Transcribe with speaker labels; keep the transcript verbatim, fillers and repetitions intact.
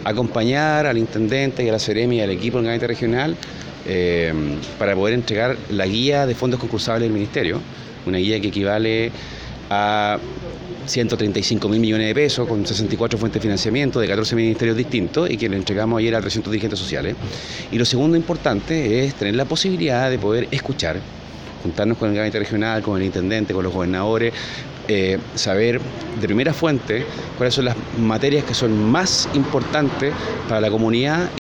Speaker 1: acompañar al intendente y a la Seremi y al equipo del gabinete regional eh, para poder entregar la guía de fondos concursables del Ministerio, una guía que equivale a ciento treinta y cinco mil millones de pesos con sesenta y cuatro fuentes de financiamiento de catorce ministerios distintos y que le entregamos ayer a trescientos dirigentes sociales. Y lo segundo importante es tener la posibilidad de poder escuchar, juntarnos con el gabinete regional, con el intendente, con los gobernadores, eh, saber de primera fuente cuáles son las materias que son más importantes para la comunidad.